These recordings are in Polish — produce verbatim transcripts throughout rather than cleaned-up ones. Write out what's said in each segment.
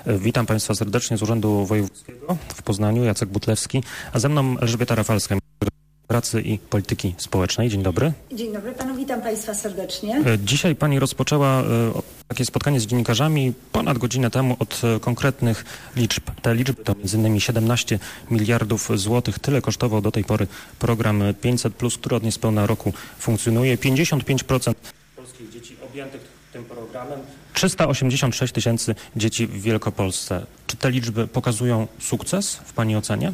Witam Państwa serdecznie z Urzędu Wojewódzkiego w Poznaniu, Jacek Butlewski, a ze mną Elżbieta Rafalska, Pracy i Polityki Społecznej. Dzień dobry. Dzień dobry panu, witam Państwa serdecznie. Dzisiaj Pani rozpoczęła takie spotkanie z dziennikarzami ponad godzinę temu od konkretnych liczb. Te liczby to między innymi siedemnaście miliardów złotych. Tyle kosztował do tej pory program pięćset plus, który od niespełna roku funkcjonuje. pięćdziesiąt pięć procent polskich dzieci objętych tym programem. trzysta osiemdziesiąt sześć tysięcy dzieci w Wielkopolsce. Czy te liczby pokazują sukces w Pani ocenie?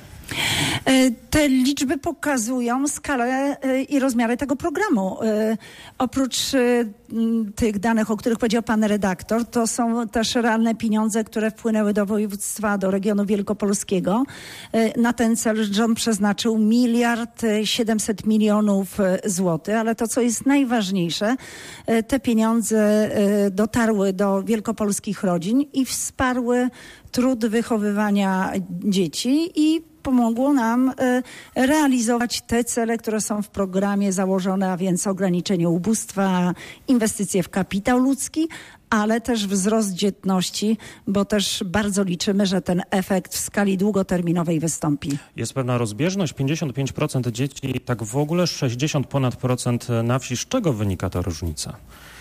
Te liczby pokazują skalę i rozmiary tego programu. Oprócz tych danych, o których powiedział pan redaktor, to są też realne pieniądze, które wpłynęły do województwa, do regionu wielkopolskiego. Na ten cel rząd przeznaczył miliard siedemset milionów złotych, ale to, co jest najważniejsze, te pieniądze dotarły do wielkopolskich rodzin i wsparły trud wychowywania dzieci i pomogło nam realizować te cele, które są w programie założone, a więc ograniczenie ubóstwa, inwestycje w kapitał ludzki, ale też wzrost dzietności, bo też bardzo liczymy, że ten efekt w skali długoterminowej wystąpi. Jest pewna rozbieżność, pięćdziesiąt pięć procent dzieci, tak w ogóle sześćdziesiąt ponad procent na wsi. Z czego wynika ta różnica?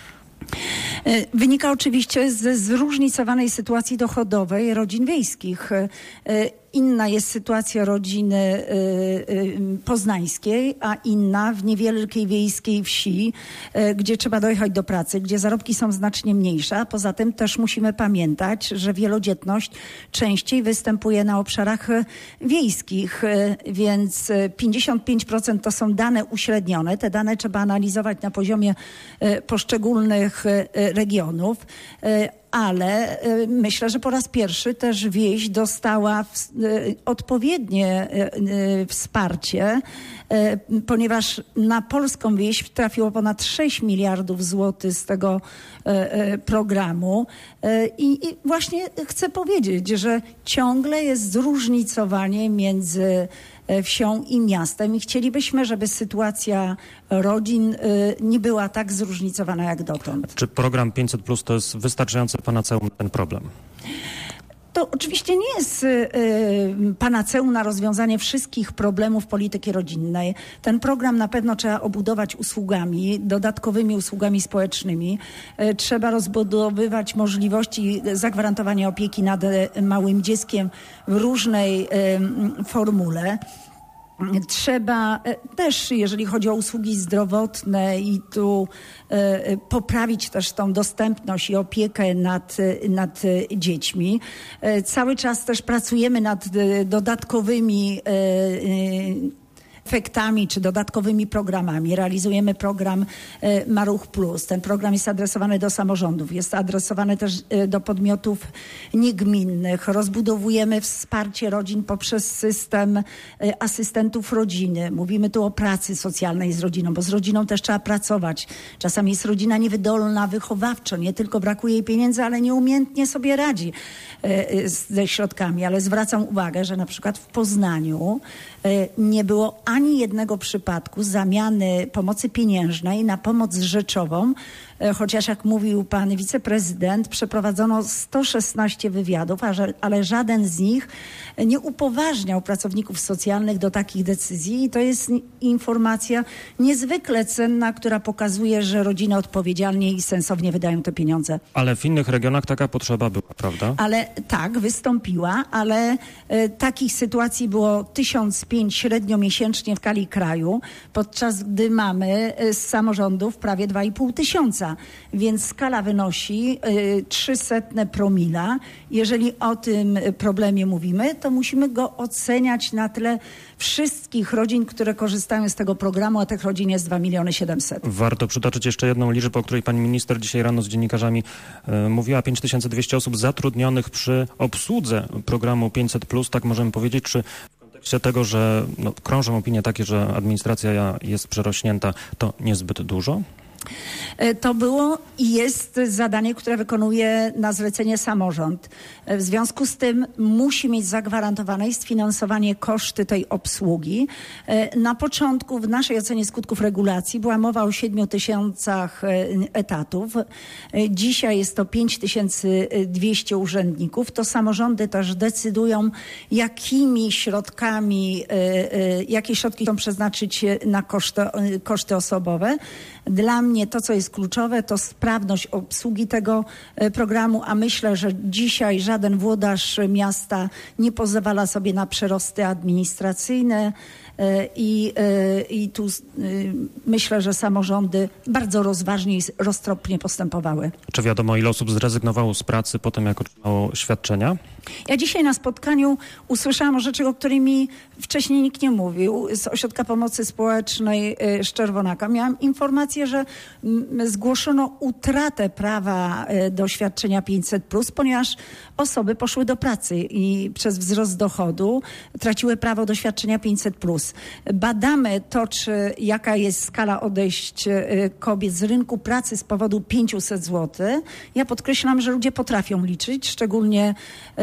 Wynika oczywiście ze zróżnicowanej sytuacji dochodowej rodzin wiejskich. Inna jest sytuacja rodziny poznańskiej, a inna w niewielkiej wiejskiej wsi, gdzie trzeba dojechać do pracy, gdzie zarobki są znacznie mniejsze. A poza tym też musimy pamiętać, że wielodzietność częściej występuje na obszarach wiejskich, więc pięćdziesiąt pięć procent to są dane uśrednione. Te dane trzeba analizować na poziomie poszczególnych regionów. Ale myślę, że po raz pierwszy też wieś dostała odpowiednie wsparcie, ponieważ na polską wieś trafiło ponad sześć miliardów złotych z tego programu. I, I właśnie chcę powiedzieć, że ciągle jest zróżnicowanie między wsią i miastem i chcielibyśmy, żeby sytuacja rodzin nie była tak zróżnicowana jak dotąd. Czy program pięćset plus to jest wystarczające panaceum na ten problem? To oczywiście nie jest y, panaceum na rozwiązanie wszystkich problemów polityki rodzinnej. Ten program na pewno trzeba obudować usługami, dodatkowymi usługami społecznymi. Y, trzeba rozbudowywać możliwości zagwarantowania opieki nad małym dzieckiem w różnej y, formule. Trzeba też, jeżeli chodzi o usługi zdrowotne i tu e, poprawić też tą dostępność i opiekę nad, nad dziećmi. E, cały czas też pracujemy nad e, dodatkowymi e, e, efektami czy dodatkowymi programami. Realizujemy program Maluch Plus. Ten program jest adresowany do samorządów, jest adresowany też do podmiotów niegminnych. Rozbudowujemy wsparcie rodzin poprzez system asystentów rodziny. Mówimy tu o pracy socjalnej z rodziną, bo z rodziną też trzeba pracować. Czasami jest rodzina niewydolna wychowawczo, nie tylko brakuje jej pieniędzy, ale nieumiejętnie sobie radzi ze środkami. Ale zwracam uwagę, że na przykład w Poznaniu nie było ani jednego przypadku zamiany pomocy pieniężnej na pomoc rzeczową, chociaż jak mówił pan wiceprezydent, przeprowadzono sto szesnaście wywiadów, ale żaden z nich nie upoważniał pracowników socjalnych do takich decyzji i to jest informacja niezwykle cenna, która pokazuje, że rodziny odpowiedzialnie i sensownie wydają te pieniądze. Ale w innych regionach taka potrzeba była, prawda? Ale tak, wystąpiła, ale e, takich sytuacji było tysiąc pięć średnio miesięcznie w skali kraju, podczas gdy mamy z samorządów prawie dwa i pół tysiąca. Więc skala wynosi trzysta promila. Jeżeli o tym problemie mówimy, to musimy go oceniać na tle wszystkich rodzin, które korzystają z tego programu, a tych rodzin jest dwa miliony siedemset. Warto przytoczyć jeszcze jedną liczbę, o której pani minister dzisiaj rano z dziennikarzami e, mówiła. pięć tysięcy dwieście osób zatrudnionych przy obsłudze programu pięćset plus, tak możemy powiedzieć. Czy w kontekście tego, że no, krążą opinie takie, że administracja jest przerośnięta, to niezbyt dużo? To było i jest zadanie, które wykonuje na zlecenie samorząd. W związku z tym musi mieć zagwarantowane i sfinansowanie koszty tej obsługi. Na początku w naszej ocenie skutków regulacji była mowa o siedmiu tysiącach etatów. Dzisiaj jest to pięć tysięcy dwieście urzędników. To samorządy też decydują, jakimi środkami, jakie środki chcą przeznaczyć na koszty, koszty osobowe. Dla mnie to, co jest kluczowe, to sprawność obsługi tego programu, a myślę, że dzisiaj żaden włodarz miasta nie pozwala sobie na przerosty administracyjne i, i tu myślę, że samorządy bardzo rozważnie i roztropnie postępowały. Czy wiadomo, ile osób zrezygnowało z pracy po tym, jak otrzymało świadczenia? Ja dzisiaj na spotkaniu usłyszałam o rzeczy, o których mi wcześniej nikt nie mówił. Z Ośrodka Pomocy Społecznej z Czerwonaka miałam informację, że zgłoszono utratę prawa do świadczenia pięćset plus, ponieważ osoby poszły do pracy i przez wzrost dochodu traciły prawo do świadczenia pięćset plus. Badamy to, czy jaka jest skala odejść kobiet z rynku pracy z powodu pięćset złotych. Ja podkreślam, że ludzie potrafią liczyć, szczególnie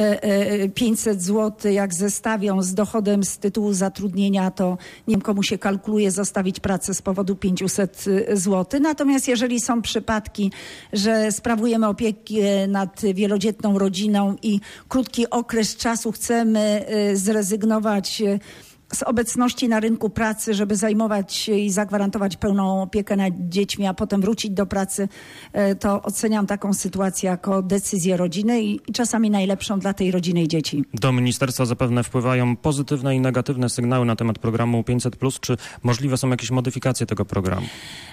pięćset złotych, jak zestawią z dochodem z tytułu zatrudnienia, to nie wiem, komu się kalkuluje zostawić pracę z powodu pięćset złotych. Natomiast jeżeli są przypadki, że sprawujemy opiekę nad wielodzietną rodziną i krótki okres czasu chcemy zrezygnować z obecności na rynku pracy, żeby zajmować się i zagwarantować pełną opiekę nad dziećmi, a potem wrócić do pracy, to oceniam taką sytuację jako decyzję rodziny i, i czasami najlepszą dla tej rodziny i dzieci. Do ministerstwa zapewne wpływają pozytywne i negatywne sygnały na temat programu pięćset plus. Czy możliwe są jakieś modyfikacje tego programu?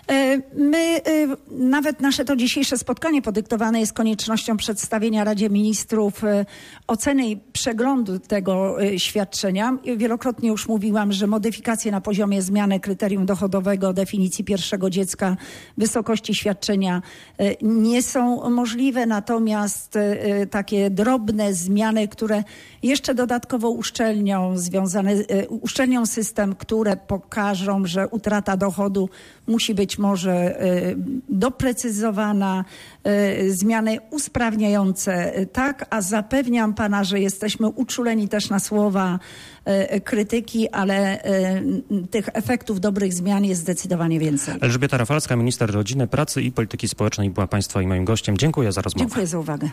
My, nawet nasze to dzisiejsze spotkanie podyktowane jest koniecznością przedstawienia Radzie Ministrów oceny i przeglądu tego świadczenia. Wielokrotnie już mówiłam, że modyfikacje na poziomie zmiany kryterium dochodowego, definicji pierwszego dziecka, wysokości świadczenia nie są możliwe, natomiast takie drobne zmiany, które jeszcze dodatkowo uszczelnią, związane, uszczelnią system, które pokażą, że utrata dochodu musi być może doprecyzowana, zmiany usprawniające, tak, a zapewniam pana, że jesteśmy uczuleni też na słowa krytyki, ale tych efektów dobrych zmian jest zdecydowanie więcej. Elżbieta Rafalska, minister rodziny, pracy i polityki społecznej, była państwa i moim gościem. Dziękuję za rozmowę. Dziękuję za uwagę.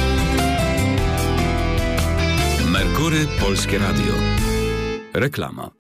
Merkury Polskie Radio. Reklama.